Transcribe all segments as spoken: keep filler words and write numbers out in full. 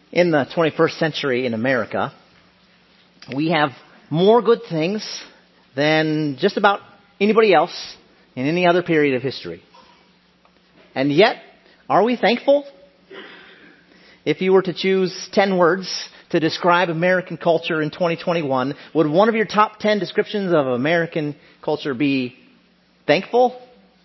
In the twenty-first century in America, we have more good things than just about anybody else in any other period of history. And yet, are we thankful? If you were to choose ten words to describe American culture in twenty twenty-one, would one of your top ten descriptions of American culture be thankful?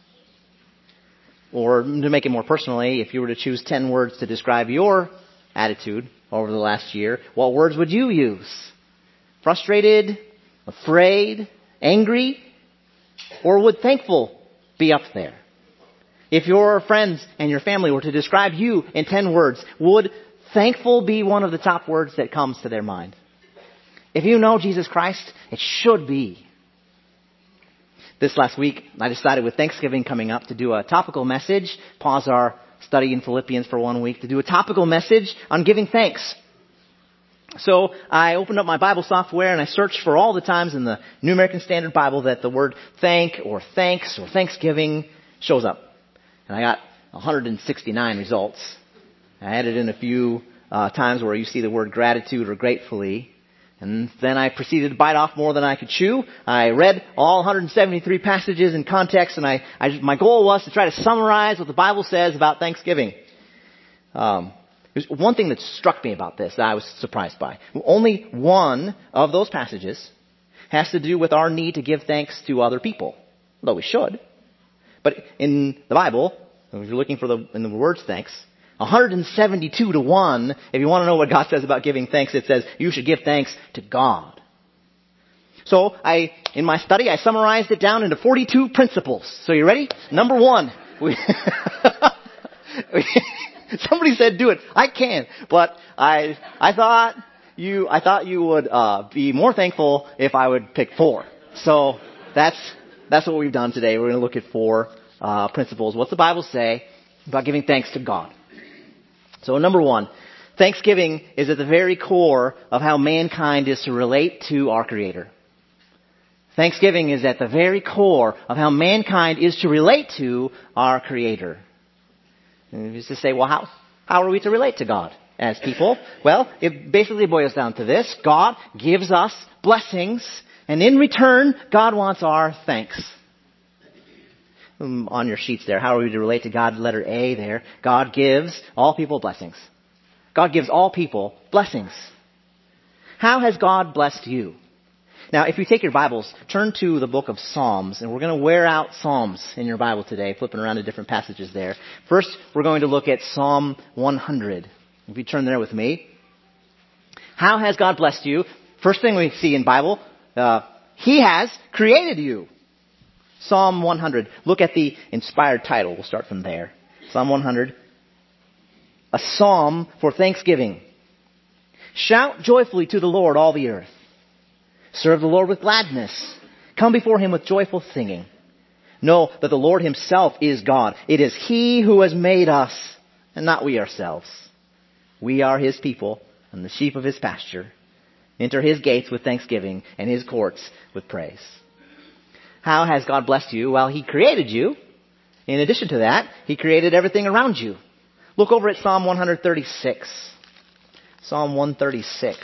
Or to make it more personally, if you were to choose ten words to describe your attitude over the last year, what words would you use? Frustrated? Afraid? Angry? Or would thankful be up there? If your friends and your family were to describe you in ten words, would thankful be one of the top words that comes to their mind? If you know Jesus Christ, it should be. This last week, I decided with Thanksgiving coming up to do a topical message, pause our study in Philippians for one week, to do a topical message on giving thanks. So I opened up my Bible software and I searched for all the times in the New American Standard Bible that the word thank or thanks or thanksgiving shows up. And I got one hundred sixty-nine results. I added in a few uh, times where you see the word gratitude or gratefully. And then I proceeded to bite off more than I could chew. I read all one hundred seventy-three passages in context, and I, I my goal was to try to summarize what the Bible says about Thanksgiving. Um, there's one thing that struck me about this that I was surprised by. Only one of those passages has to do with our need to give thanks to other people, although we should. But in the Bible, if you're looking for the in the words thanks, one hundred seventy-two to one, if you want to know what God says about giving thanks, it says you should give thanks to God. So I, in my study, I summarized it down into forty-two principles. So you ready? Number one. We Somebody said do it. I can. But I, I thought you, I thought you would, uh, be more thankful if I would pick four. So that's, that's what we've done today. We're going to look at four, uh, principles. What's the Bible say about giving thanks to God? So number one, Thanksgiving is at the very core of how mankind is to relate to our Creator. Thanksgiving is at the very core of how mankind is to relate to our Creator. And you used to say, well, how, how are we to relate to God as people? Well, it basically boils down to this. God gives us blessings, and in return, God wants our thanks. On your sheets there, how are we to relate to God? Letter A there. God gives all people blessings. God gives all people blessings. How has God blessed you? Now, if you take your Bibles, turn to the book of Psalms, and we're going to wear out Psalms in your Bible today, flipping around to different passages there. First, we're going to look at Psalm one hundred. If you turn there with me. How has God blessed you? First thing we see in Bible, uh, He has created you. Psalm one hundred. Look at the inspired title. We'll start from there. Psalm one hundred. A psalm for thanksgiving. Shout joyfully to the Lord, all the earth. Serve the Lord with gladness. Come before Him with joyful singing. Know that the Lord Himself is God. It is He who has made us, and not we ourselves. We are His people, and the sheep of His pasture. Enter His gates with thanksgiving, and His courts with praise. How has God blessed you? Well, He created you. In addition to that, He created everything around you. Look over at Psalm one thirty-six. Psalm one thirty-six.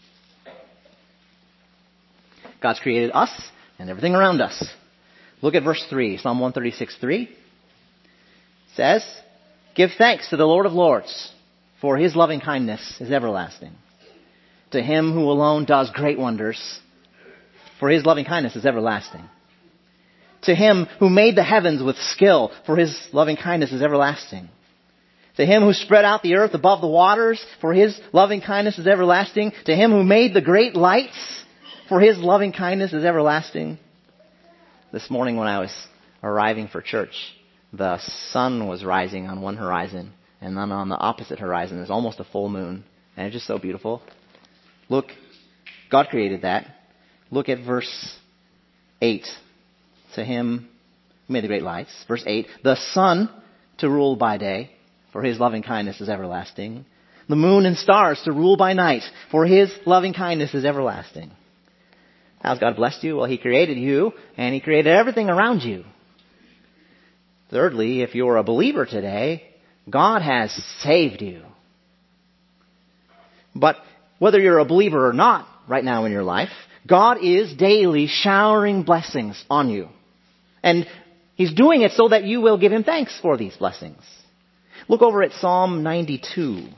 God's created us and everything around us. Look at verse three. Psalm one thirty-six, three. It says, give thanks to the Lord of Lords, for His loving kindness is everlasting. To Him who alone does great wonders, for His loving kindness is everlasting. To Him who made the heavens with skill, for His loving kindness is everlasting. To Him who spread out the earth above the waters, for His loving kindness is everlasting. To Him who made the great lights, for His loving kindness is everlasting. This morning when I was arriving for church, the sun was rising on one horizon, and then on the opposite horizon there's almost a full moon. And it's just so beautiful. Look, God created that. Look at verse eight. To Him who made the great lights. Verse eight. The sun to rule by day, for His loving kindness is everlasting. The moon and stars to rule by night, for His loving kindness is everlasting. How's God blessed you? Well, He created you, and He created everything around you. Thirdly, if you're a believer today, God has saved you. But whether you're a believer or not right now in your life, God is daily showering blessings on you. And He's doing it so that you will give Him thanks for these blessings. Look over at Psalm ninety-two.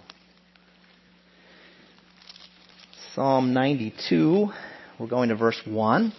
Psalm ninety-two, we're going to verse one.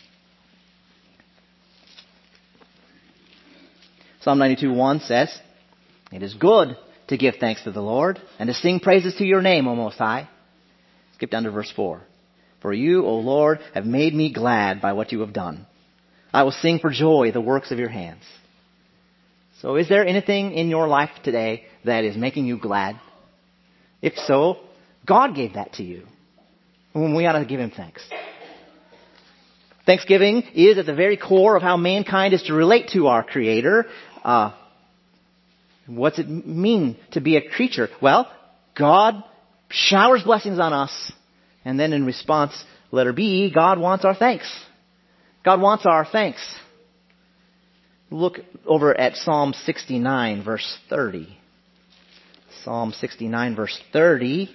Psalm ninety-two, one says, "It is good to give thanks to the Lord and to sing praises to your name, O Most High." Skip down to verse four. "For you, O Lord, have made me glad by what you have done. I will sing for joy the works of your hands." So is there anything in your life today that is making you glad? If so, God gave that to you. And we ought to give Him thanks. Thanksgiving is at the very core of how mankind is to relate to our Creator. Uh, what's it mean to be a creature? Well, God showers blessings on us. And then in response, letter B, God wants our thanks. God wants our thanks. Look over at Psalm sixty-nine, verse thirty. Psalm sixty-nine, verse thirty.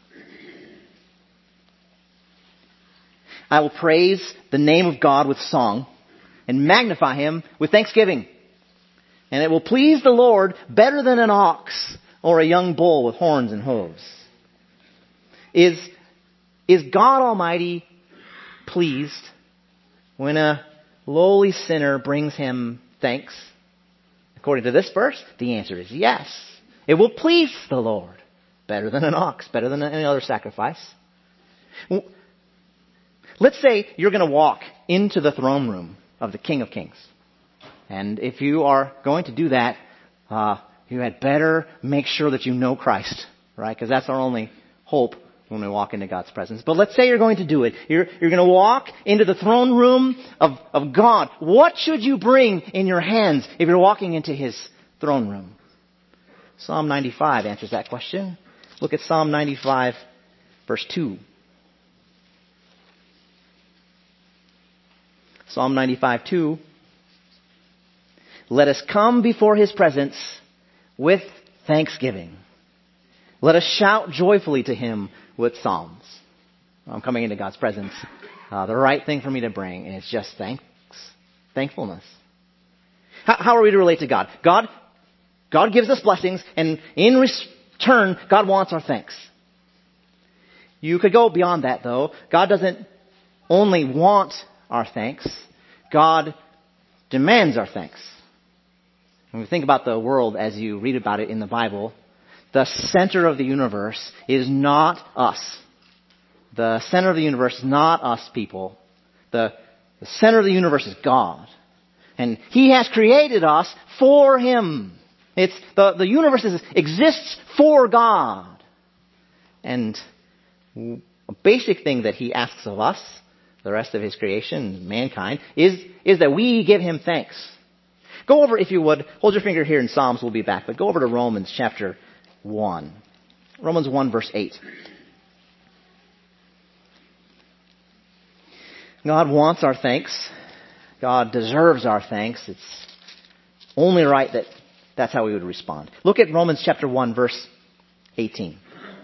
"I will praise the name of God with song and magnify Him with thanksgiving. And it will please the Lord better than an ox or a young bull with horns and hooves." Is, is God Almighty pleased when a lowly sinner brings Him thanks? According to this verse, the answer is yes. It will please the Lord better than an ox, better than any other sacrifice. Let's say you're going to walk into the throne room of the King of Kings. And if you are going to do that, uh, you had better make sure that you know Christ, right? Because that's our only hope when we walk into God's presence. But let's say you're going to do it. You're, you're going to walk into the throne room of, of God. What should you bring in your hands if you're walking into His throne room? Psalm ninety-five answers that question. Look at Psalm ninety-five, verse two. Psalm ninety-five, two. "Let us come before His presence with thanksgiving. Let us shout joyfully to Him with psalms." I'm coming into God's presence. Uh, the right thing for me to bring, and it's just thanks, thankfulness. How, how are we to relate to God? God, God gives us blessings, and in return, God wants our thanks. You could go beyond that, though. God doesn't only want our thanks. God demands our thanks. When we think about the world as you read about it in the Bible, the center of the universe is not us. The center of the universe is not us people. The, the center of the universe is God. And He has created us for Him. It's the, the universe is, exists for God. And a basic thing that He asks of us, the rest of His creation, mankind, is, is that we give Him thanks. Go over, if you would, hold your finger here in Psalms, we'll be back, but go over to Romans chapter one. Romans one, verse eight. God wants our thanks. God deserves our thanks. It's only right that that's how we would respond. Look at Romans chapter one, verse eighteen.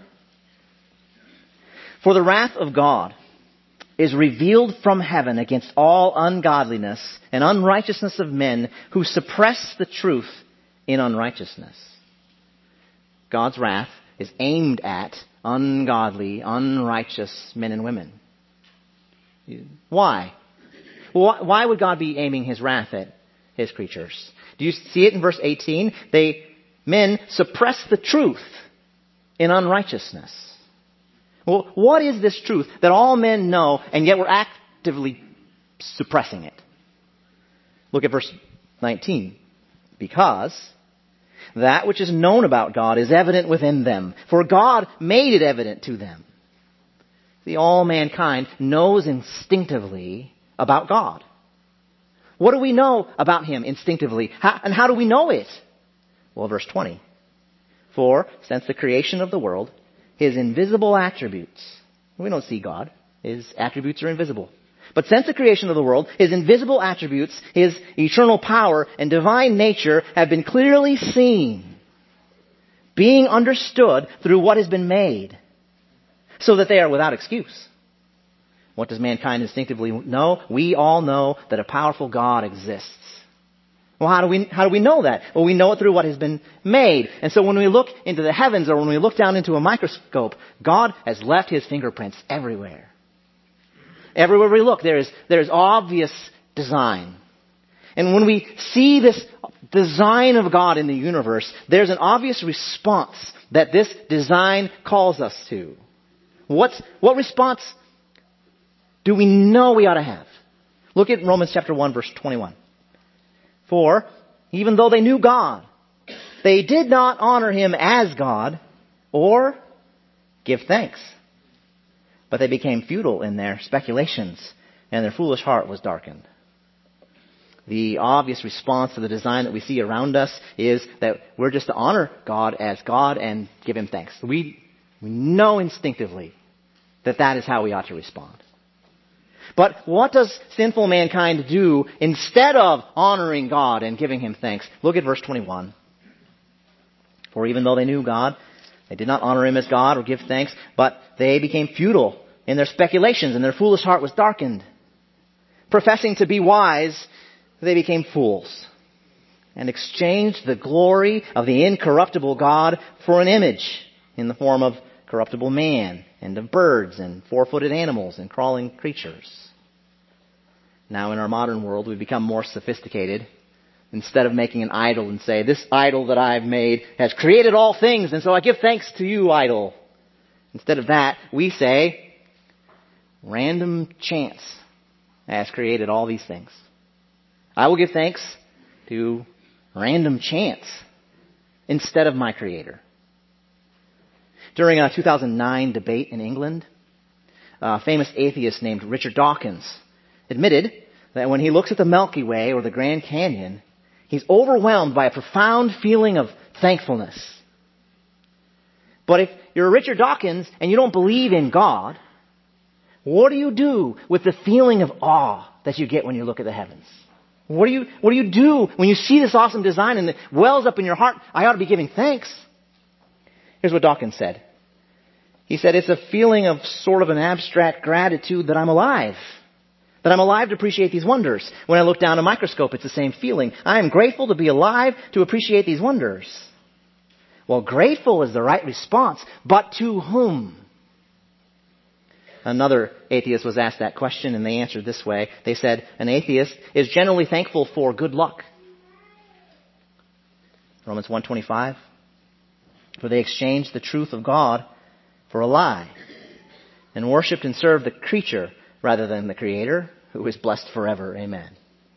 "For the wrath of God is revealed from heaven against all ungodliness and unrighteousness of men who suppress the truth in unrighteousness." God's wrath is aimed at ungodly, unrighteous men and women. Why? Why would God be aiming His wrath at His creatures? Do you see it in verse eighteen? They, men suppress the truth in unrighteousness. Well, what is this truth that all men know, and yet we're actively suppressing it? Look at verse nineteen. "Because that which is known about God is evident within them, for God made it evident to them." See, all mankind knows instinctively about God. What do we know about Him instinctively? How, and how do we know it? Well, verse twenty. "For since the creation of the world, His invisible attributes," we don't see God, His attributes are invisible. "But since the creation of the world, His invisible attributes, His eternal power and divine nature have been clearly seen, being understood through what has been made, so that they are without excuse. What does mankind instinctively know? We all know that a powerful God exists. Well, how do we, how do we know that? Well, we know it through what has been made. And so when we look into the heavens or when we look down into a microscope, God has left His fingerprints everywhere. Everywhere we look, there is, there is obvious design. And when we see this design of God in the universe, there's an obvious response that this design calls us to. What's, what response do we know we ought to have? Look at Romans chapter one, verse twenty-one. For even though they knew God, they did not honor Him as God or give thanks. But they became futile in their speculations, and their foolish heart was darkened. The obvious response to the design that we see around us is that we're just to honor God as God and give Him thanks. We, we know instinctively that that is how we ought to respond. But what does sinful mankind do instead of honoring God and giving Him thanks? Look at verse twenty-one. For even though they knew God, they did not honor Him as God or give thanks, but they became futile in their speculations, and their foolish heart was darkened. Professing to be wise, they became fools and exchanged the glory of the incorruptible God for an image in the form of corruptible man and of birds and four-footed animals and crawling creatures. Now in our modern world, we've become more sophisticated. Instead of making an idol and say, this idol that I've made has created all things, and so I give thanks to you, idol. Instead of that, we say, random chance has created all these things. I will give thanks to random chance instead of my Creator. During a two thousand nine debate in England, a famous atheist named Richard Dawkins admitted that when he looks at the Milky Way or the Grand Canyon, he's overwhelmed by a profound feeling of thankfulness. But if you're Richard Dawkins and you don't believe in God, what do you do with the feeling of awe that you get when you look at the heavens? What do you, what do you do when you see this awesome design and it wells up in your heart? I ought to be giving thanks. Here's what Dawkins said. He said, it's a feeling of sort of an abstract gratitude that I'm alive. That I'm alive to appreciate these wonders. When I look down a microscope, it's the same feeling. I am grateful to be alive to appreciate these wonders. Well, grateful is the right response, but to whom? Another atheist was asked that question, and they answered this way. They said, an atheist is generally thankful for good luck. Romans one twenty-five. For they exchanged the truth of God for a lie, and worshipped and served the creature rather than the Creator, who is blessed forever. Amen.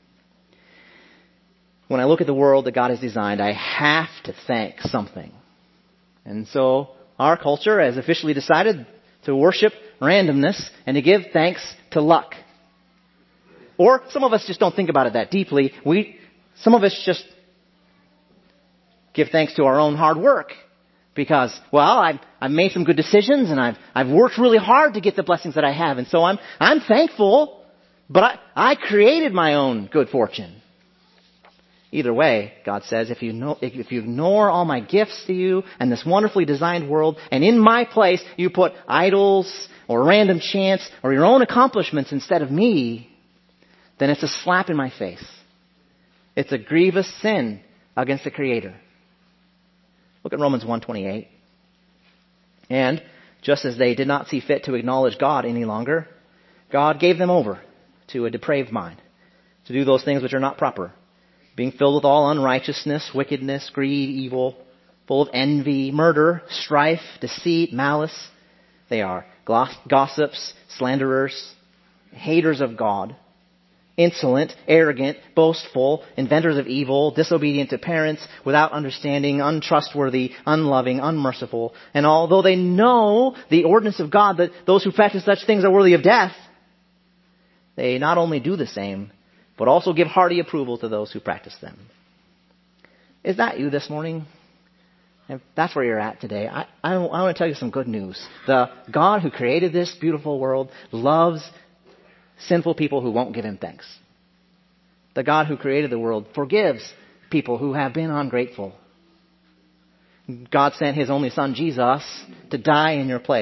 When I look at the world that God has designed, I have to thank something. And so our culture has officially decided to worship randomness and to give thanks to luck. Or some of us just don't think about it that deeply. We, some of us just give thanks to our own hard work. Because, well, I've, I've made some good decisions and I've, I've worked really hard to get the blessings that I have. And so I'm, I'm thankful, but I, I created my own good fortune. Either way, God says, if you know, if you ignore all my gifts to you and this wonderfully designed world, and in my place you put idols or random chance or your own accomplishments instead of me, then it's a slap in my face. It's a grievous sin against the Creator. Look at Romans one twenty-eight. And just as they did not see fit to acknowledge God any longer, God gave them over to a depraved mind to do those things which are not proper, being filled with all unrighteousness, wickedness, greed, evil, full of envy, murder, strife, deceit, malice. They are gossips, slanderers, haters of God, insolent, arrogant, boastful, inventors of evil, disobedient to parents, without understanding, untrustworthy, unloving, unmerciful. And although they know the ordinance of God, that those who practice such things are worthy of death, they not only do the same, but also give hearty approval to those who practice them. Is that you this morning? If that's where you're at today, I, I, I want to tell you some good news. The God who created this beautiful world loves sinful people who won't give Him thanks. The God who created the world forgives people who have been ungrateful. God sent His only Son, Jesus, to die in your place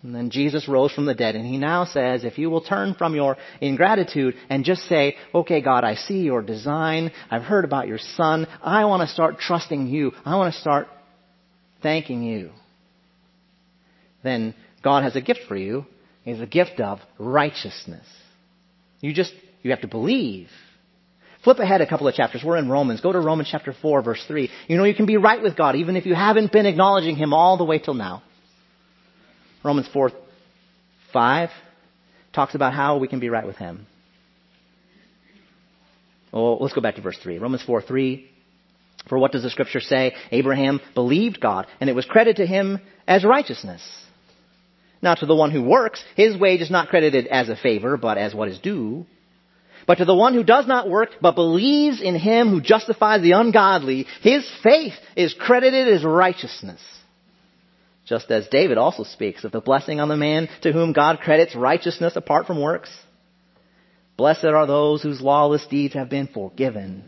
And then Jesus rose from the dead, and he now says, if you will turn from your ingratitude and just say, okay, God, I see your design. I've heard about your Son. I want to start trusting you. I want to start thanking you. Then God has a gift for you. It's a gift of righteousness. You just, you have to believe. Flip ahead a couple of chapters. We're in Romans. Go to Romans chapter four, verse three. You know you can be right with God even if you haven't been acknowledging Him all the way till now. Romans four, five talks about how we can be right with Him. Well, let's go back to verse three. Romans four, three. For what does the Scripture say? Abraham believed God, and it was credited to him as righteousness. Now to the one who works, his wage is not credited as a favor, but as what is due. But to the one who does not work, but believes in Him who justifies the ungodly, his faith is credited as righteousness. Just as David also speaks of the blessing on the man to whom God credits righteousness apart from works. Blessed are those whose lawless deeds have been forgiven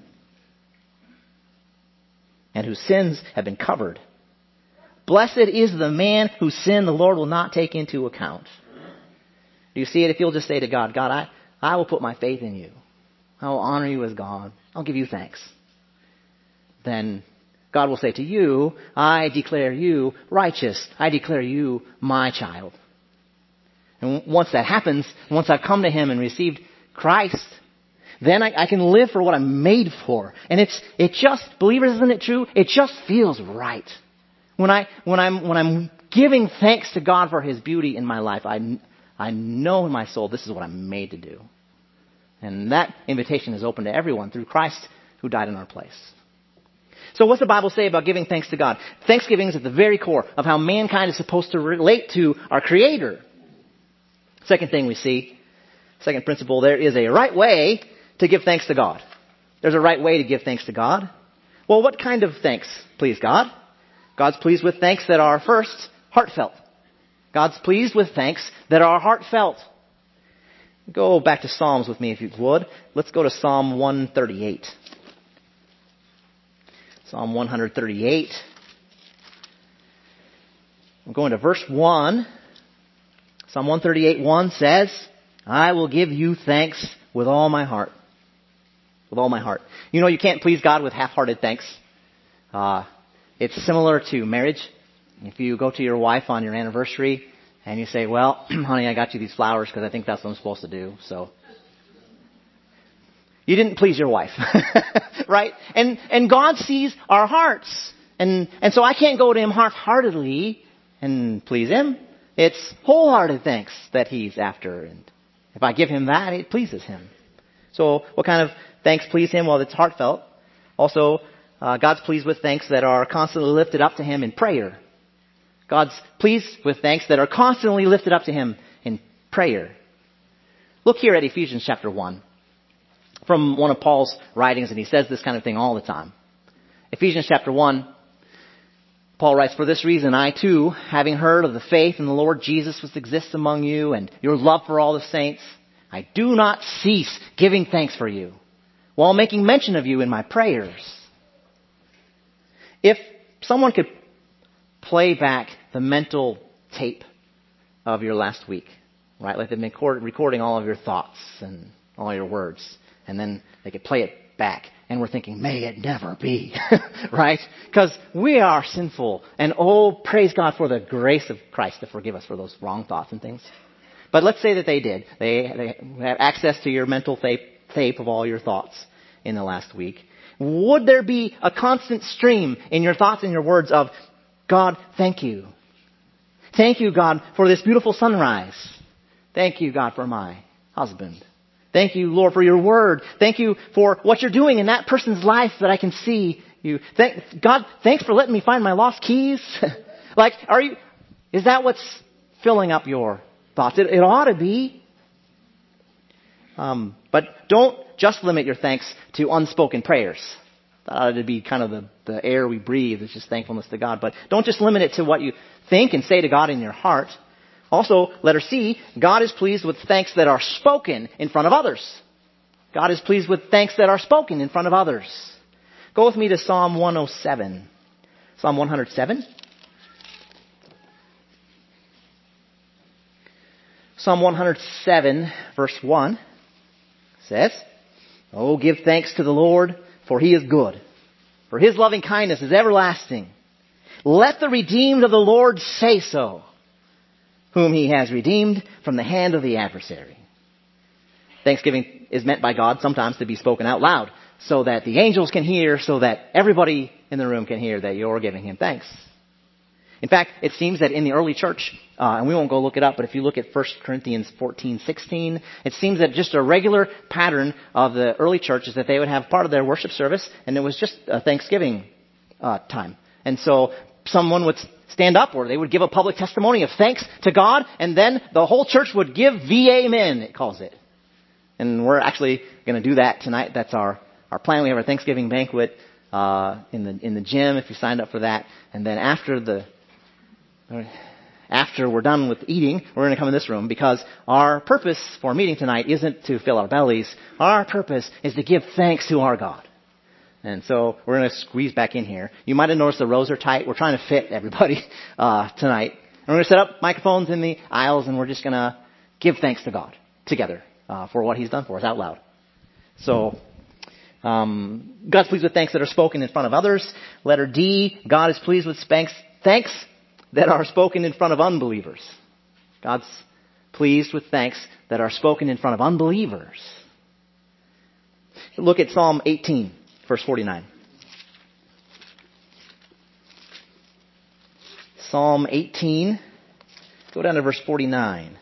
and whose sins have been covered. Blessed is the man whose sin the Lord will not take into account. Do you see it? If you'll just say to God, God, I, I will put my faith in you. I will honor you as God. I'll give you thanks. Then God will say to you, I declare you righteous. I declare you my child. And once that happens, once I've come to Him and received Christ, then I, I can live for what I'm made for. And it's, it just, believers, isn't it true? It just feels right. When I, when I'm, when I'm giving thanks to God for His beauty in my life, I, I know in my soul this is what I'm made to do. And that invitation is open to everyone through Christ who died in our place. So what's the Bible say about giving thanks to God? Thanksgiving is at the very core of how mankind is supposed to relate to our Creator. Second thing we see, second principle, there is a right way to give thanks to God. There's a right way to give thanks to God. Well, what kind of thanks please God? God's pleased with thanks that are first heartfelt. God's pleased with thanks that are heartfelt. Go back to Psalms with me if you would. Let's go to Psalm one thirty-eight. Psalm one thirty-eight. I'm going to verse one. Psalm one thirty-eight, one says, I will give you thanks with all my heart. With all my heart. You know, you can't please God with half-hearted thanks. Uh, it's similar to marriage. If you go to your wife on your anniversary and you say, well, honey, I got you these flowers because I think that's what I'm supposed to do. So you didn't please your wife, right? And and God sees our hearts. And, and so I can't go to Him half-heartedly and please Him. It's wholehearted thanks that He's after. And if I give Him that, it pleases Him. So what kind of thanks please Him? Well, it's heartfelt. Also, uh, God's pleased with thanks that are constantly lifted up to Him in prayer. God's pleased with thanks that are constantly lifted up to Him in prayer. Look here at Ephesians chapter one. From one of Paul's writings, and he says this kind of thing all the time. Ephesians chapter one, Paul writes, for this reason I too, having heard of the faith in the Lord Jesus which exists among you, and your love for all the saints, I do not cease giving thanks for you, while making mention of you in my prayers. If someone could play back the mental tape of your last week, right? Like they've been recording all of your thoughts and all your words. And then they could play it back. And we're thinking, may it never be. Right? Because we are sinful. And oh, praise God for the grace of Christ to forgive us for those wrong thoughts and things. But let's say that they did. They, they have access to your mental tape, tape of all your thoughts in the last week. Would there be a constant stream in your thoughts and your words of, God, thank you. Thank you, God, for this beautiful sunrise. Thank you, God, for my husband. Thank you, Lord, for your word. Thank you for what you're doing in that person's life that I can see you. Thank, God, thanks for letting me find my lost keys. Like, are you, is that what's filling up your thoughts? It, it ought to be. Um, but don't just limit your thanks to unspoken prayers. That ought to be kind of the, the air we breathe. It's just thankfulness to God. But don't just limit it to what you think and say to God in your heart. Also, letter C, God is pleased with thanks that are spoken in front of others. God is pleased with thanks that are spoken in front of others. Go with me to Psalm one oh seven. Psalm one oh seven. Psalm one hundred seven, verse one says, "Oh, give thanks to the Lord, for He is good. For His loving kindness is everlasting. Let the redeemed of the Lord say so, whom He has redeemed from the hand of the adversary." Thanksgiving is meant by God sometimes to be spoken out loud, so that the angels can hear, so that everybody in the room can hear that you're giving Him thanks. In fact, it seems that in the early church, uh, and we won't go look it up, but if you look at First Corinthians fourteen sixteen, it seems that just a regular pattern of the early church is that they would have part of their worship service, and it was just a Thanksgiving uh, time. And so someone would stand up, or they would give a public testimony of thanks to God, and then the whole church would give the amen, it calls it. And we're actually going to do that tonight. That's our, our plan. We have our Thanksgiving banquet uh, in the in the gym if you signed up for that. And then after the After we're done with eating, we're going to come in this room, because our purpose for meeting tonight isn't to fill our bellies. Our purpose is to give thanks to our God. And so we're going to squeeze back in here. You might have noticed the rows are tight. We're trying to fit everybody uh, tonight. And we're going to set up microphones in the aisles, and we're just going to give thanks to God together uh, for what He's done for us out loud. So um, God's pleased with thanks that are spoken in front of others. Letter D, God is pleased with thanks, thanks that are spoken in front of unbelievers. God's pleased with thanks that are spoken in front of unbelievers. Look at Psalm eighteen, verse forty-nine. Psalm eighteen, go down to verse forty-nine.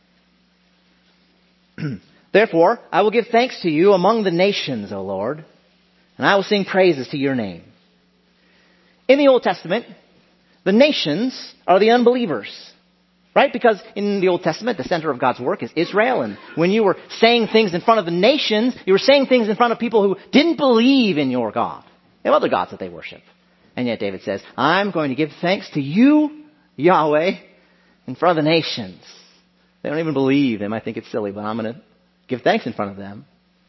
"Therefore, I will give thanks to you among the nations, O Lord, and I will sing praises to your name." In the Old Testament, the nations are the unbelievers, right? Because in the Old Testament, the center of God's work is Israel. And when you were saying things in front of the nations, you were saying things in front of people who didn't believe in your God. They have other gods that they worship. And yet David says, I'm going to give thanks to you, Yahweh, in front of the nations. They don't even believe. They might think it's silly, but I'm going to give thanks in front of them.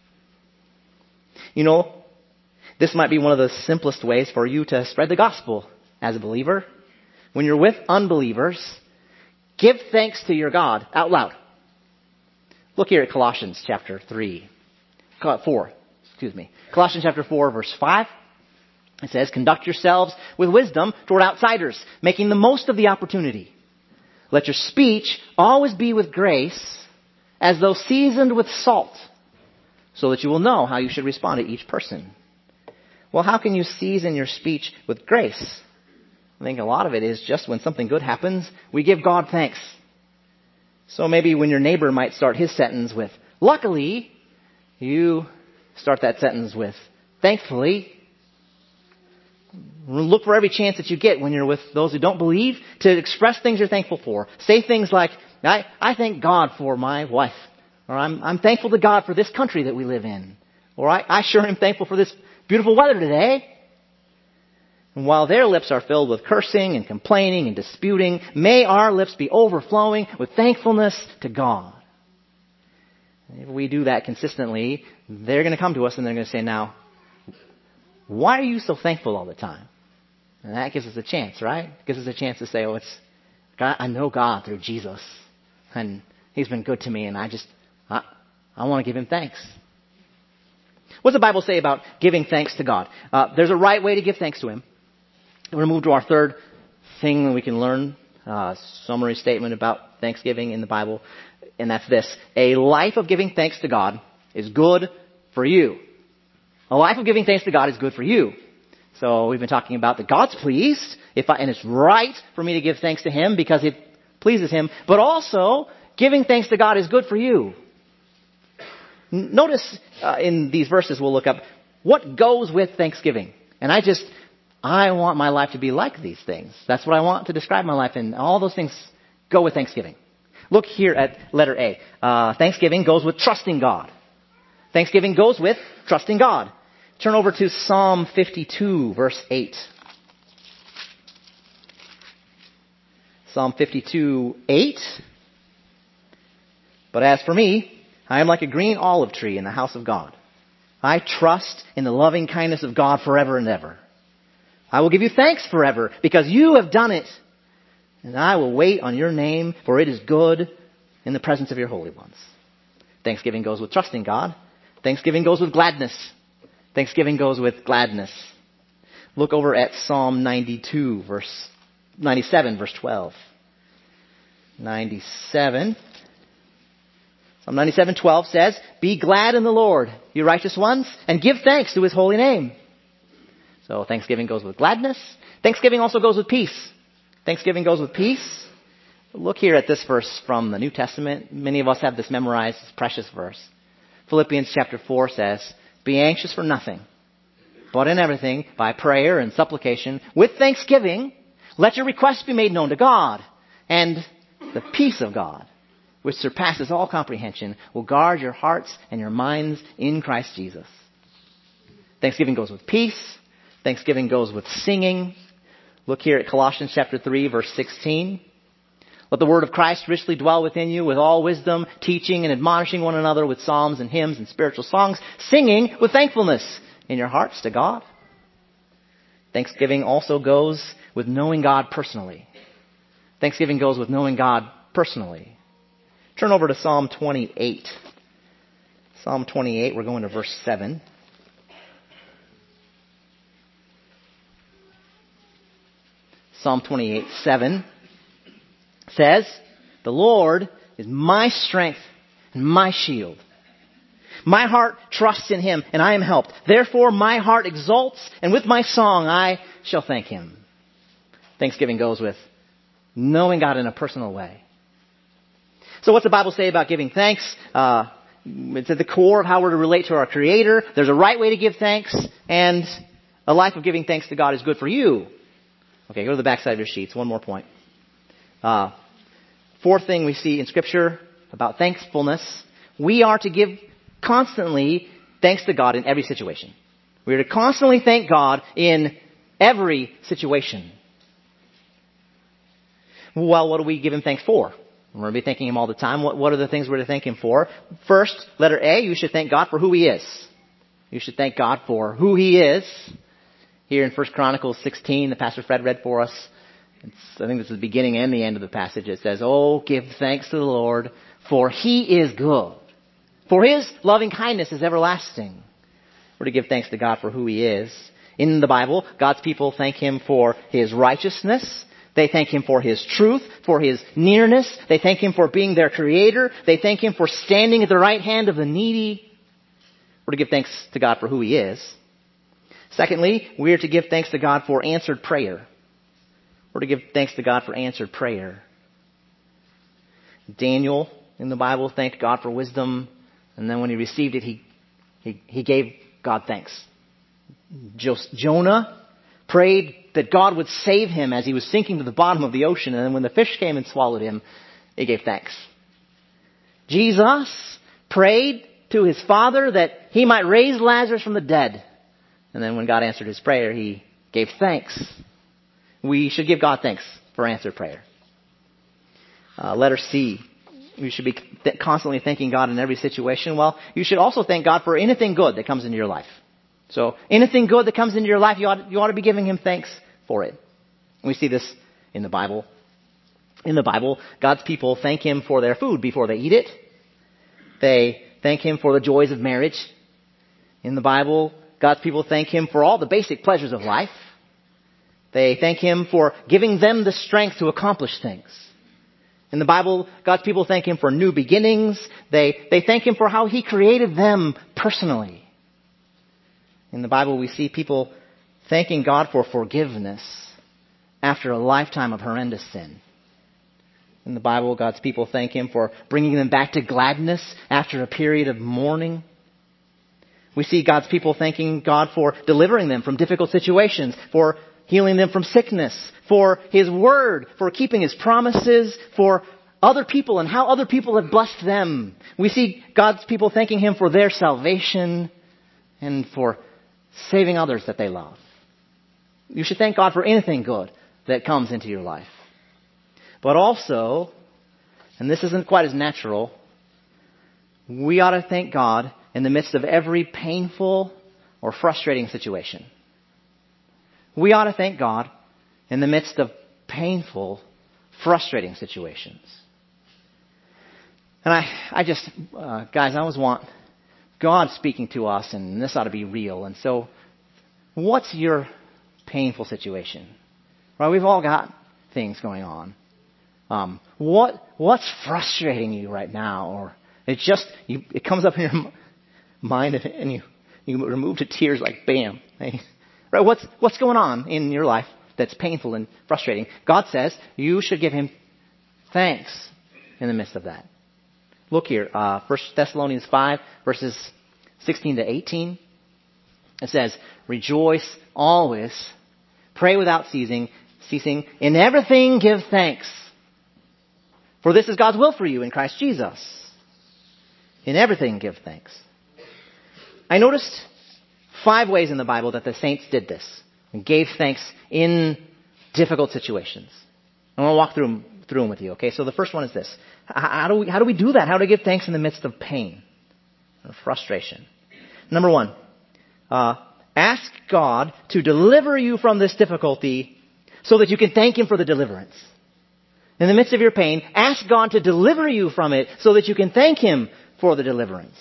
You know, this might be one of the simplest ways for you to spread the gospel as a believer. When you're with unbelievers, give thanks to your God out loud. Look here at Colossians chapter three. four, excuse me. Colossians chapter four, verse five. It says, "Conduct yourselves with wisdom toward outsiders, making the most of the opportunity. Let your speech always be with grace, as though seasoned with salt, so that you will know how you should respond to each person." Well, how can you season your speech with grace? I think a lot of it is just when something good happens, we give God thanks. So maybe when your neighbor might start his sentence with, "Luckily," you start that sentence with, "Thankfully." Look for every chance that you get when you're with those who don't believe to express things you're thankful for. Say things like, I, I thank God for my wife. Or I'm, I'm thankful to God for this country that we live in. Or I, I sure am thankful for this beautiful weather today. And while their lips are filled with cursing and complaining and disputing, may our lips be overflowing with thankfulness to God. And if we do that consistently, they're going to come to us and they're going to say, "Now, why are you so thankful all the time?" And that gives us a chance, right? It gives us a chance to say, "Oh, it's God, I know God through Jesus, and He's been good to me, and I just, I, I want to give Him thanks." What's the Bible say about giving thanks to God? Uh, there's a right way to give thanks to Him. We're going to move to our third thing that we can learn, uh, summary statement about Thanksgiving in the Bible, and that's this. A life of giving thanks to God is good for you. A life of giving thanks to God is good for you. So we've been talking about that God's pleased, if I, and it's right for me to give thanks to Him because it pleases Him, but also giving thanks to God is good for you. Notice uh, in these verses we'll look up what goes with Thanksgiving. And I just, I want my life to be like these things. That's what I want to describe my life, and all those things go with Thanksgiving. Look here at letter A. Uh, Thanksgiving goes with trusting God. Thanksgiving goes with trusting God. Turn over to Psalm fifty-two, verse eight. Psalm fifty-two, eight. "But as for me, I am like a green olive tree in the house of God. I trust in the loving kindness of God forever and ever. I will give you thanks forever because you have done it. And I will wait on your name, for it is good, in the presence of your holy ones. Thanksgiving goes with trusting God. Thanksgiving goes with gladness. Thanksgiving goes with gladness. Look over at Psalm ninety-two, verse ninety-seven, verse twelve. ninety-seven. Psalm ninety-seven, twelve says, "Be glad in the Lord, you righteous ones, and give thanks to his holy name." So Thanksgiving goes with gladness. Thanksgiving also goes with peace. Thanksgiving goes with peace. Look here at this verse from the New Testament. Many of us have this memorized. It's a precious verse. Philippians chapter four says, "Be anxious for nothing, but in everything, by prayer and supplication, with thanksgiving, let your requests be made known to God. And the peace of God, which surpasses all comprehension, will guard your hearts and your minds in Christ Jesus." Thanksgiving goes with peace. Thanksgiving goes with singing. Look here at Colossians chapter three, verse sixteen. "Let the word of Christ richly dwell within you with all wisdom, teaching and admonishing one another with psalms and hymns and spiritual songs, singing with thankfulness in your hearts to God." Thanksgiving also goes with knowing God personally. Thanksgiving goes with knowing God personally. Turn over to Psalm twenty-eight. Psalm twenty-eight, we're going to verse seven. Psalm twenty-eight, seven says, "The Lord is my strength and my shield. My heart trusts in him, and I am helped. Therefore my heart exults, and with my song I shall thank him." Thanksgiving goes with knowing God in a personal way. So what's the Bible say about giving thanks? Uh, it's at the core of how we're to relate to our Creator. There's a right way to give thanks, and a life of giving thanks to God is good for you. Okay, go to the back side of your sheets. One more point. Uh, fourth thing we see in Scripture about thankfulness, we are to give constantly thanks to God in every situation. We are to constantly thank God in every situation. Well, what do we give him thanks for? We're going to be thanking him all the time. What, what are the things we're to thank him for? First, letter A, you should thank God for who he is. You should thank God for who he is. Here in First Chronicles sixteen, the Pastor Fred read for us, it's, I think this is the beginning and the end of the passage. It says, "Oh, give thanks to the Lord, for he is good. For his loving kindness is everlasting." We're to give thanks to God for who he is. In the Bible, God's people thank him for his righteousness. They thank him for his truth, for his nearness. They thank him for being their creator. They thank him for standing at the right hand of the needy. We're to give thanks to God for who he is. Secondly, we are to give thanks to God for answered prayer. We're to give thanks to God for answered prayer. Daniel in the Bible thanked God for wisdom, and then when he received it, he he, he gave God thanks. Jonah prayed that God would save him as he was sinking to the bottom of the ocean, and then when the fish came and swallowed him, he gave thanks. Jesus prayed to his Father that he might raise Lazarus from the dead. And then when God answered his prayer, he gave thanks. We should give God thanks for answered prayer. Uh, letter C. You should be th- constantly thanking God in every situation. Well, you should also thank God for anything good that comes into your life. So anything good that comes into your life, you ought, you ought to be giving him thanks for it. We see this in the Bible. In the Bible, God's people thank him for their food before they eat it. They thank him for the joys of marriage. In the Bible, God's people thank him for all the basic pleasures of life. They thank him for giving them the strength to accomplish things. In the Bible, God's people thank him for new beginnings. They, they thank him for how he created them personally. In the Bible, we see people thanking God for forgiveness after a lifetime of horrendous sin. In the Bible, God's people thank him for bringing them back to gladness after a period of mourning. We see God's people thanking God for delivering them from difficult situations, for healing them from sickness, for his word, for keeping his promises, for other people and how other people have blessed them. We see God's people thanking him for their salvation and for saving others that they love. You should thank God for anything good that comes into your life. But also, and this isn't quite as natural, we ought to thank God in the midst of every painful or frustrating situation. We ought to thank God in the midst of painful, frustrating situations. And I, I just, uh, guys, I always want God speaking to us, and this ought to be real. And so, what's your painful situation? Right? We've all got things going on. Um, what what's frustrating you right now? Or it just you, it comes up in your mind, and you you remove to tears like bam. Hey? Right? What's what's going on in your life that's painful and frustrating? God says you should give Him thanks in the midst of that. Look here, uh, First Thessalonians five, verses sixteen to eighteen. It says, "Rejoice always, pray without ceasing, ceasing. In everything give thanks, for this is God's will for you in Christ Jesus." In everything give thanks. I noticed five ways in the Bible that the saints did this and gave thanks in difficult situations. I want to walk through them, through them with you. Okay, so the first one is this: how do we how do we do that? How do we give thanks in the midst of pain or frustration? Number one, uh, ask God to deliver you from this difficulty so that you can thank Him for the deliverance. In the midst of your pain, ask God to deliver you from it so that you can thank Him for the deliverance.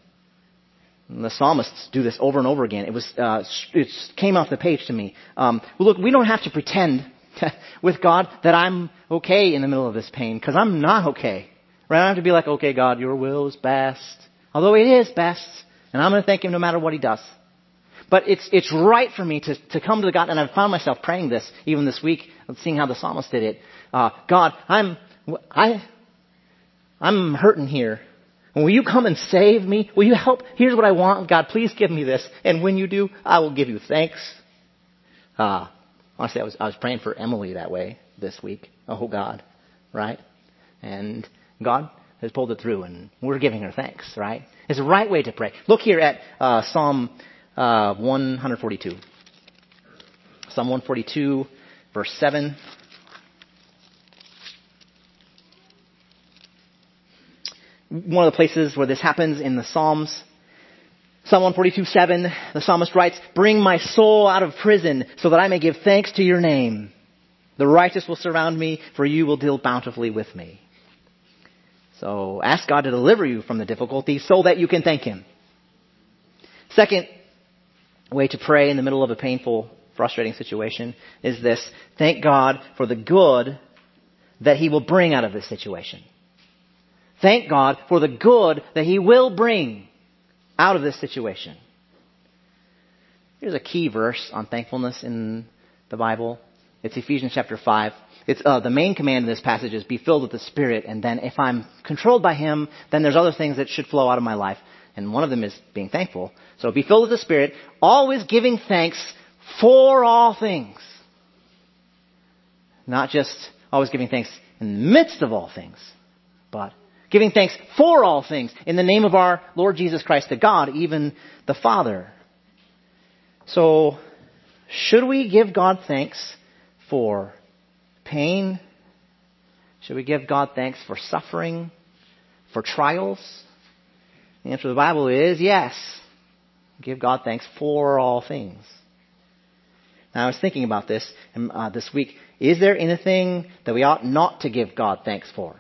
And the psalmists do this over and over again. It was uh, it came off the page to me. Um, look, we don't have to pretend with God that I'm okay in the middle of this pain, because I'm not okay. Right? I don't have to be like, okay, God, your will is best. Although it is best, and I'm going to thank Him no matter what He does. But it's it's right for me to, to come to God, and I've found myself praying this even this week, seeing how the psalmist did it. Uh, God, I'm I I'm hurting here. Will you come and save me? Will you help? Here's what I want. God, please give me this. And when you do, I will give you thanks. Uh, honestly, I was I was praying for Emily that way this week. Oh, God. Right? And God has pulled it through, and we're giving her thanks, right? It's the right way to pray. Look here at uh, Psalm uh, one forty-two. Psalm one forty-two, verse seven. One of the places where this happens in the Psalms. Psalm one forty-two, seven, the psalmist writes, "Bring my soul out of prison so that I may give thanks to your name. The righteous will surround me, for you will deal bountifully with me." So ask God to deliver you from the difficulty so that you can thank Him. Second way to pray in the middle of a painful, frustrating situation is this: thank God for the good that He will bring out of this situation. Thank God for the good that He will bring out of this situation. Here's a key verse on thankfulness in the Bible. It's Ephesians chapter five. It's uh, the main command in this passage is be filled with the Spirit, and then if I'm controlled by Him, then there's other things that should flow out of my life, and one of them is being thankful. So be filled with the Spirit, always giving thanks for all things. Not just always giving thanks in the midst of all things, but giving thanks for all things in the name of our Lord Jesus Christ, to God, even the Father. So, should we give God thanks for pain? Should we give God thanks for suffering, for trials? The answer to the Bible is yes. Give God thanks for all things. Now, I was thinking about this uh, this week. Is there anything that we ought not to give God thanks for?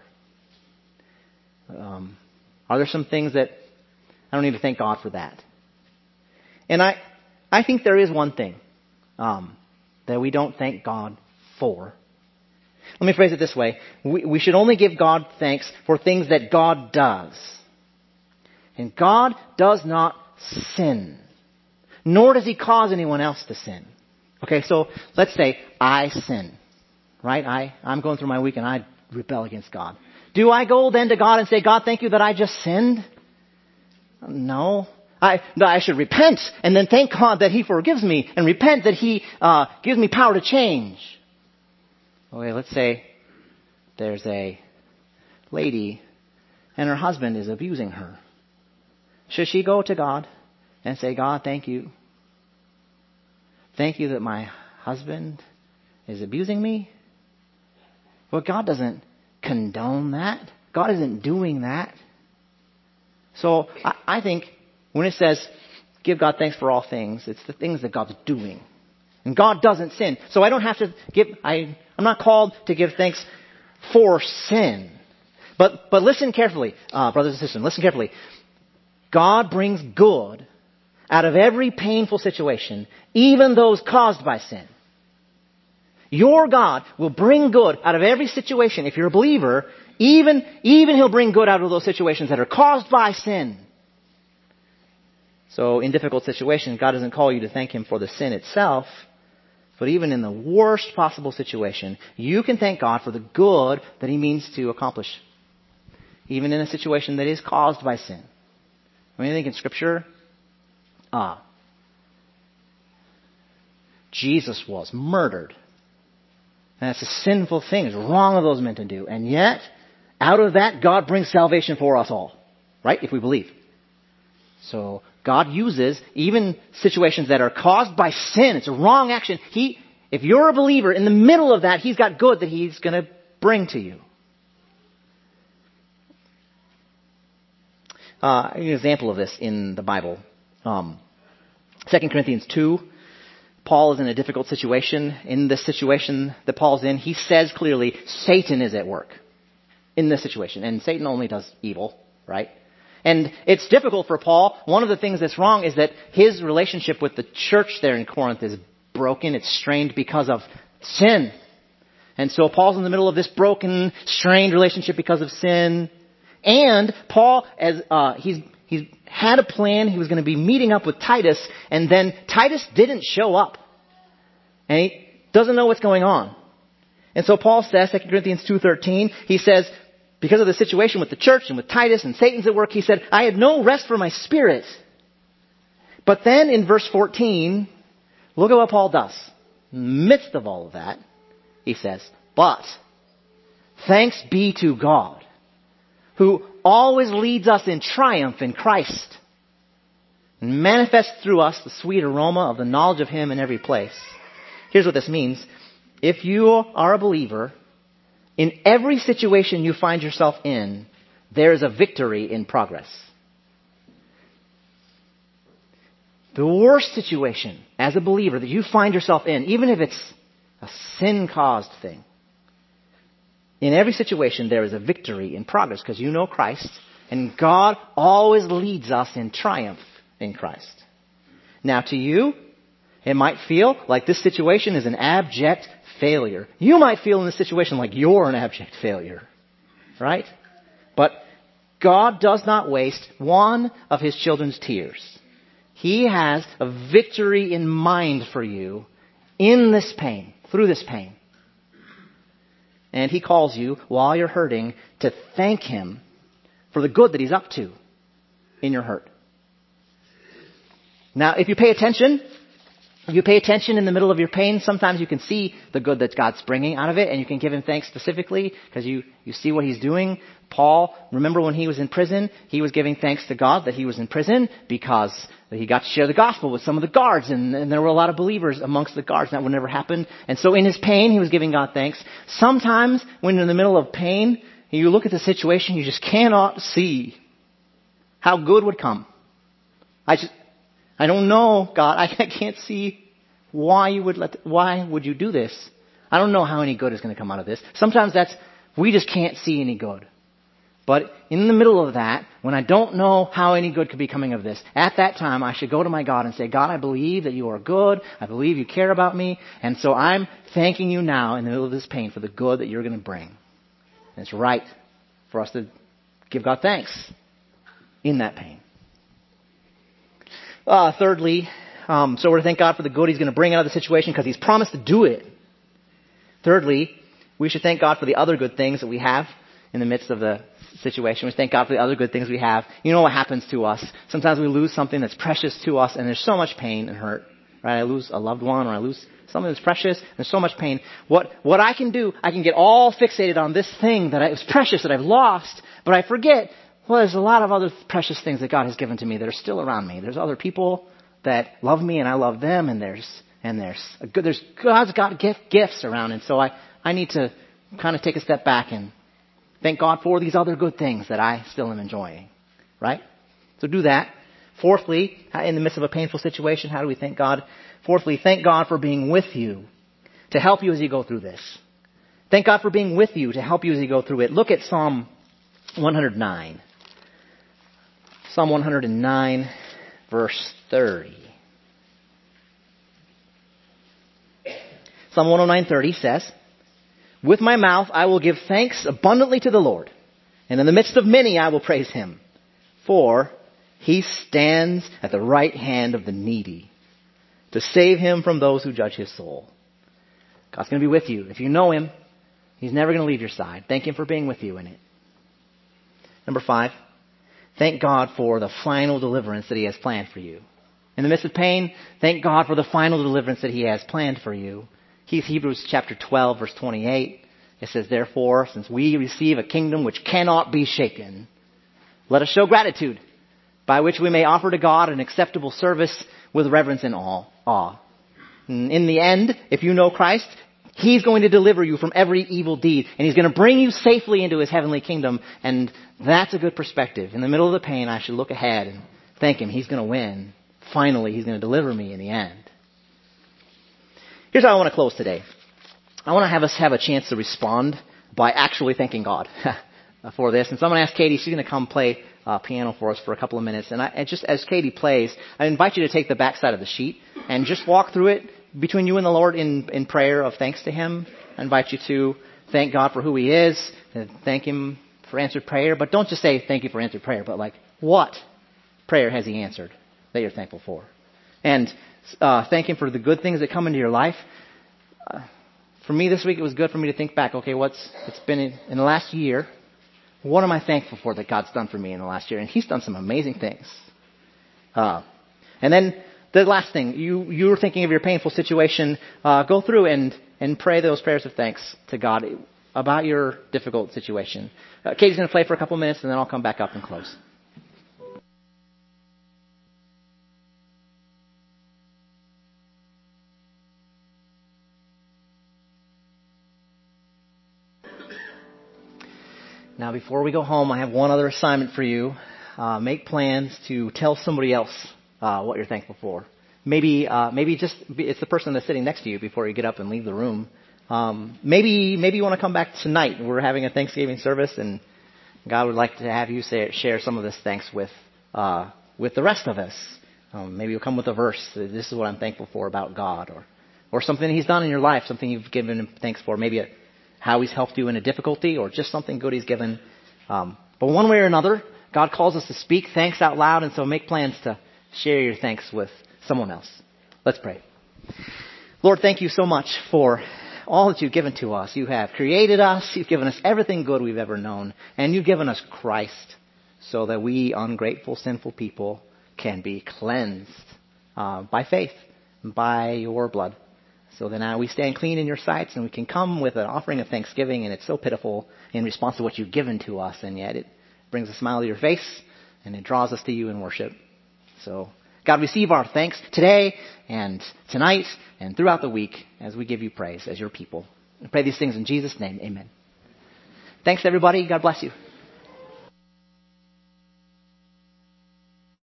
Um, are there some things that I don't need to thank God for that? And I, I think there is one thing um, that we don't thank God for. Let me phrase it this way. We, we should only give God thanks for things that God does. And God does not sin. Nor does He cause anyone else to sin. Okay, so let's say I sin. Right? I, I'm going through my week and I rebel against God. Do I go then to God and say, God, thank you that I just sinned? No. I, I should repent and then thank God that He forgives me, and repent that He uh, gives me power to change. Okay, let's say there's a lady and her husband is abusing her. Should she go to God and say, God, thank you. Thank you that my husband is abusing me? Well, God doesn't condone that. God isn't doing that. So I, I think when it says give God thanks for all things, it's the things that God's doing. And God doesn't sin. So I don't have to give, I, I'm not called to give thanks for sin. But, but listen carefully, uh, brothers and sisters, listen carefully. God brings good out of every painful situation, even those caused by sin. Your God will bring good out of every situation. If you're a believer, even, even He'll bring good out of those situations that are caused by sin. So in difficult situations, God doesn't call you to thank Him for the sin itself, but even in the worst possible situation, you can thank God for the good that He means to accomplish. Even in a situation that is caused by sin. When you think in Scripture, ah, Jesus was murdered. And that's a sinful thing. It's wrong of those men to do. And yet, out of that, God brings salvation for us all. Right? If we believe. So, God uses even situations that are caused by sin. It's a wrong action. He, if you're a believer, in the middle of that, He's got good that He's going to bring to you. Uh, an example of this in the Bible. Um, Second Corinthians two. Paul is in a difficult situation. In this situation that Paul's in, he says clearly, Satan is at work in this situation. And Satan only does evil, right? And it's difficult for Paul. One of the things that's wrong is that his relationship with the church there in Corinth is broken. It's strained because of sin. And so Paul's in the middle of this broken, strained relationship because of sin. And Paul, as uh, he's he's had a plan. He was going to be meeting up with Titus, and then Titus didn't show up, and he doesn't know what's going on. And so Paul says, Second Corinthians two thirteen, he says, because of the situation with the church and with Titus and Satan's at work, he said, I had no rest for my spirit. But then in verse fourteen, look at what Paul does. In the midst of all of that, he says, but thanks be to God, who always leads us in triumph in Christ and manifests through us the sweet aroma of the knowledge of Him in every place. Here's what this means. If you are a believer, in every situation you find yourself in, there is a victory in progress. The worst situation as a believer that you find yourself in, even if it's a sin-caused thing, in every situation, there is a victory in progress because you know Christ, and God always leads us in triumph in Christ. Now, to you, it might feel like this situation is an abject failure. You might feel in this situation like you're an abject failure, right? But God does not waste one of His children's tears. He has a victory in mind for you in this pain, through this pain. And He calls you, while you're hurting, to thank Him for the good that He's up to in your hurt. Now, if you pay attention, if you pay attention in the middle of your pain, sometimes you can see the good that God's bringing out of it, and you can give Him thanks specifically because you, you see what He's doing. Paul, remember when he was in prison, he was giving thanks to God that he was in prison because he got to share the gospel with some of the guards, and, and there were a lot of believers amongst the guards. That would never happen. And so in his pain, he was giving God thanks. Sometimes when you're in the middle of pain, you look at the situation, you just cannot see how good would come. I just, I don't know, God. I can't see why you would let, why would you do this? I don't know how any good is going to come out of this. Sometimes that's, we just can't see any good. But in the middle of that, when I don't know how any good could be coming of this, at that time I should go to my God and say, God, I believe that you are good. I believe you care about me. And so I'm thanking you now in the middle of this pain for the good that you're going to bring. And it's right for us to give God thanks in that pain. Uh, thirdly, um, so we're to thank God for the good He's going to bring out of the situation because He's promised to do it. Thirdly, we should thank God for the other good things that we have in the midst of the situation. We thank God for the other good things we have. You know what happens to us. Sometimes we lose something that's precious to us, and there's so much pain and hurt. Right? I lose a loved one, or I lose something that's precious. There's so much pain. What what I can do, I can get all fixated on this thing that I, was precious that I've lost, but I forget, well, there's a lot of other precious things that God has given to me that are still around me. There's other people that love me, and I love them, and there's and there's a good, there's God's got gift, gifts around, and so I I need to kind of take a step back and thank God for these other good things that I still am enjoying, right? So do that. Fourthly, in the midst of a painful situation, how do we thank God? Fourthly, thank God for being with you to help you as you go through this. Thank God for being with you to help you as you go through it. Look at Psalm one hundred nine. Psalm one hundred nine, verse thirty. Psalm one oh nine, thirty says, with my mouth I will give thanks abundantly to the Lord, and in the midst of many I will praise him. For he stands at the right hand of the needy to save him from those who judge his soul. God's going to be with you. If you know him, he's never going to leave your side. Thank him for being with you in it. Number five, thank God for the final deliverance that he has planned for you. In the midst of pain, thank God for the final deliverance that he has planned for you. Hebrews chapter twelve, verse twenty-eight. It says, therefore, since we receive a kingdom which cannot be shaken, let us show gratitude, by which we may offer to God an acceptable service with reverence and awe. In the end, if you know Christ, he's going to deliver you from every evil deed, and he's going to bring you safely into his heavenly kingdom, and that's a good perspective. In the middle of the pain, I should look ahead and thank him. He's going to win. Finally, he's going to deliver me in the end. Here's how I want to close today. I want to have us have a chance to respond by actually thanking God for this. And so I'm going to ask Katie, she's going to come play uh, piano for us for a couple of minutes. And, I, and just as Katie plays, I invite you to take the back side of the sheet and just walk through it between you and the Lord in, in prayer of thanks to him. I invite you to thank God for who he is, and thank him for answered prayer. But don't just say thank you for answered prayer, but like, what prayer has he answered that you're thankful for? And uh, thank him for the good things that come into your life. Uh, for me this week, it was good for me to think back, okay, what's it's been in, in the last year, what am I thankful for that God's done for me in the last year? And he's done some amazing things. Uh, and then the last thing, you, you're thinking of your painful situation, uh, go through and, and pray those prayers of thanks to God about your difficult situation. Uh, Katie's going to play for a couple minutes, and then I'll come back up and close. Now, before we go home, I have one other assignment for you. Uh, make plans to tell somebody else uh, what you're thankful for. Maybe, uh, maybe just it's the person that's sitting next to you before you get up and leave the room. Um, maybe, maybe you want to come back tonight. We're having a Thanksgiving service, and God would like to have you say, share some of this thanks with uh, with the rest of us. Um, maybe you'll come with a verse. This is what I'm thankful for about God, or or something He's done in your life, something you've given Him thanks for. Maybe a, how He's helped you in a difficulty, or just something good He's given. Um, but one way or another, God calls us to speak thanks out loud, and so make plans to share your thanks with someone else. Let's pray. Lord, thank you so much for all that you've given to us. You have created us. You've given us everything good we've ever known. And you've given us Christ so that we, ungrateful, sinful people, can be cleansed uh, by faith, by your blood. So that now we stand clean in your sights, and we can come with an offering of thanksgiving, and it's so pitiful in response to what you've given to us, and yet it brings a smile to your face, and it draws us to you in worship. So, God, receive our thanks today and tonight and throughout the week as we give you praise as your people. I pray these things in Jesus' name. Amen. Thanks, everybody. God bless you.